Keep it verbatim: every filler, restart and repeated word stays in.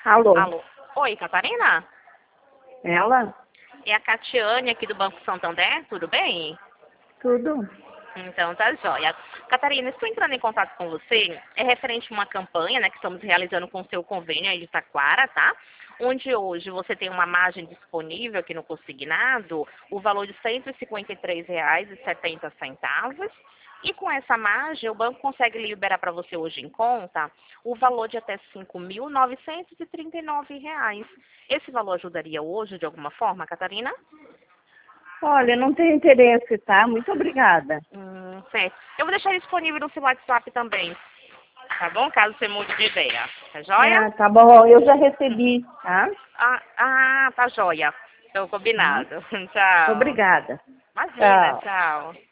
Alô, Alô. Oi, Catarina? ela? É a Catiane aqui do Banco Santander, tudo bem? Tudo? Então tá jóia. Catarina, estou entrando em contato com você, é referente a uma campanha, né, que estamos realizando com o seu convênio aí de Taquara, tá? Onde hoje você tem uma margem disponível aqui no consignado, o valor de cento e cinquenta e três reais e setenta centavos. E com essa margem, o banco consegue liberar para você hoje em conta o valor de até cinco mil novecentos e trinta e nove reais. Esse valor ajudaria hoje de alguma forma, Catarina? Olha, não tenho interesse, tá? Muito obrigada. Hum, certo. Eu vou deixar ele disponível no seu WhatsApp também, tá bom? Caso você mude de ideia. Tá joia? Ah, tá bom, eu já recebi, tá? Ah, ah, tá joia. Então, Tá? combinado. Tchau. Obrigada. Imagina, Tchau. tchau.